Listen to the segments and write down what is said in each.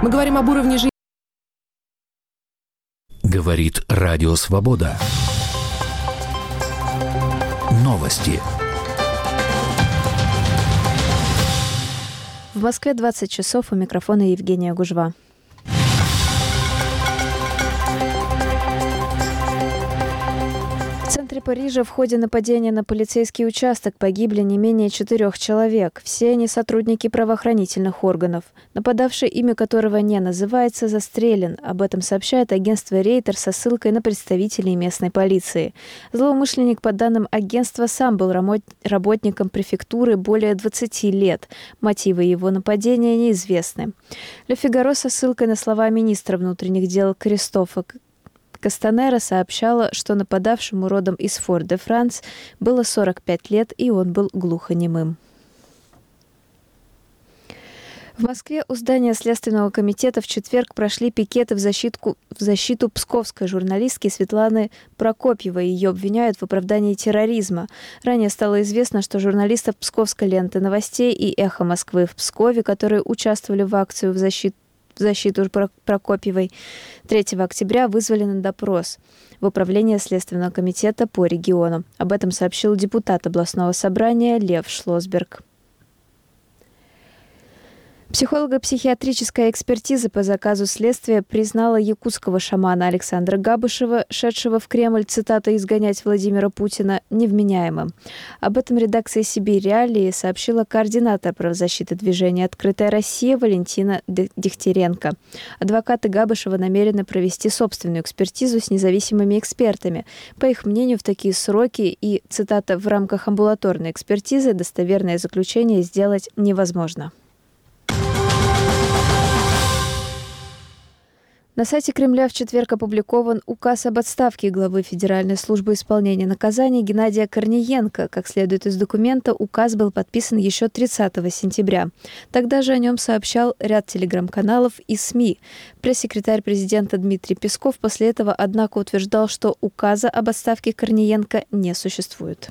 Мы говорим об уровне жизни. Говорит Радио Свобода. Новости. В Москве 20 часов, у микрофона Евгения Гужва. В центре Парижа в ходе нападения на полицейский участок погибли не менее 4 человек. Все они сотрудники правоохранительных органов. Нападавший, имя которого не называется, застрелен. Об этом сообщает агентство Рейтер со ссылкой на представителей местной полиции. Злоумышленник, по данным агентства, сам был работником префектуры более 20 лет. Мотивы его нападения неизвестны. Ле Фигаро со ссылкой на слова министра внутренних дел Кристофа Кастанера сообщала, что нападавшему, родом из Фор-де-Франс, было 45 лет, и он был глухонемым. В Москве у здания Следственного комитета в четверг прошли пикеты в защиту псковской журналистки Светланы Прокопьевой. Ее обвиняют в оправдании терроризма. Ранее стало известно, что журналистов Псковской ленты новостей и «Эхо Москвы» в Пскове, которые участвовали в акцию в защиту Прокопьевой, 3 октября вызвали на допрос в Управление Следственного комитета по региону. Об этом сообщил депутат областного собрания Лев Шлосберг. Психолого-психиатрическая экспертиза по заказу следствия признала якутского шамана Александра Габышева, шедшего в Кремль, цитата, «изгонять Владимира Путина», невменяемым. Об этом редакция «Сибирь Реалии» сообщила координатор правозащиты движения «Открытая Россия» Валентина Дегтяренко. Адвокаты Габышева намерены провести собственную экспертизу с независимыми экспертами. По их мнению, в такие сроки и, цитата, «в рамках амбулаторной экспертизы достоверное заключение сделать невозможно». На сайте Кремля в четверг опубликован указ об отставке главы Федеральной службы исполнения наказаний Геннадия Корниенко. Как следует из документа, указ был подписан еще 30 сентября. Тогда же о нем сообщал ряд телеграм-каналов и СМИ. Пресс-секретарь президента Дмитрий Песков после этого, однако, утверждал, что указа об отставке Корниенко не существует.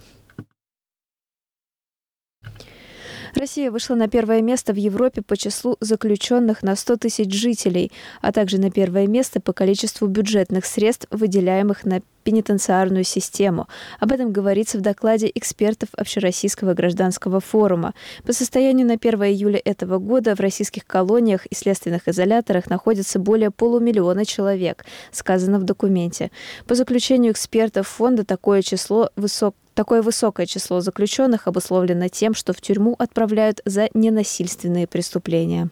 Россия вышла на первое место в Европе по числу заключенных на 100 тысяч жителей, а также на первое место по количеству бюджетных средств, выделяемых на пенитенциарную систему. Об этом говорится в докладе экспертов Общероссийского гражданского форума. По состоянию на 1 июля этого года в российских колониях и следственных изоляторах находится более 500 000 человек, сказано в документе. По заключению экспертов фонда, такое высокое число заключенных обусловлено тем, что в тюрьму отправляют за ненасильственные преступления.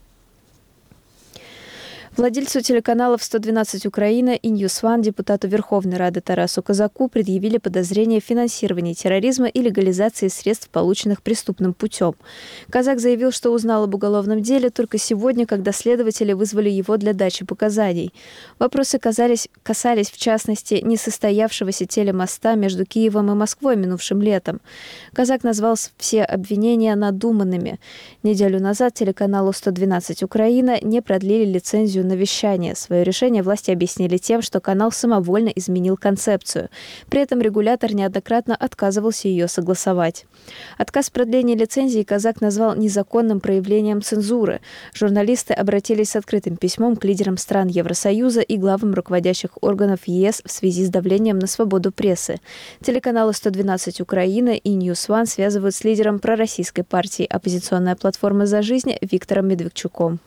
Владельцу телеканалов «112 Украина» и «Ньюсван», депутату Верховной Рады Тарасу Казаку предъявили подозрение в финансировании терроризма и легализации средств, полученных преступным путем. Казак заявил, что узнал об уголовном деле только сегодня, когда следователи вызвали его для дачи показаний. Вопросы касались, в частности, несостоявшегося телемоста между Киевом и Москвой минувшим летом. Казак назвал все обвинения надуманными. Неделю назад телеканалу «112 Украина» не продлили лицензию на вещание. Свое решение власти объяснили тем, что канал самовольно изменил концепцию. При этом регулятор неоднократно отказывался ее согласовать. Отказ в продлении лицензии Казак назвал незаконным проявлением цензуры. Журналисты обратились с открытым письмом к лидерам стран Евросоюза и главам руководящих органов ЕС в связи с давлением на свободу прессы. Телеканалы «112 Украина» и «Ньюсван» связывают с лидером пророссийской партии «Оппозиционная платформа за жизнь» Виктором Медведчуком.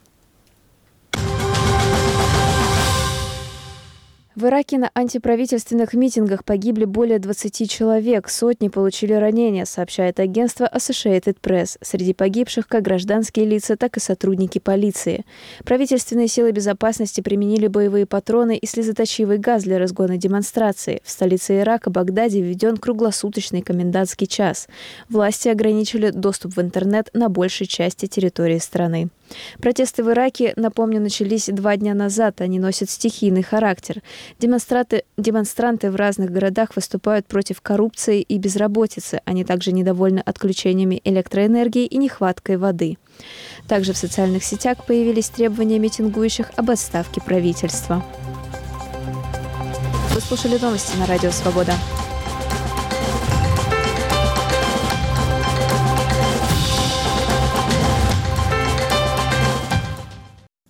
В Ираке на антиправительственных митингах погибли более 20 человек, сотни получили ранения, сообщает агентство Associated Press. Среди погибших как гражданские лица, так и сотрудники полиции. Правительственные силы безопасности применили боевые патроны и слезоточивый газ для разгона демонстраций. В столице Ирака, Багдаде, введен круглосуточный комендантский час. Власти ограничили доступ в интернет на большей части территории страны. Протесты в Ираке, напомню, начались 2 дня назад. Они носят стихийный характер. Демонстранты в разных городах выступают против коррупции и безработицы. Они также недовольны отключениями электроэнергии и нехваткой воды. Также в социальных сетях появились требования митингующих об отставке правительства. Вы слушали новости на Радио Свобода.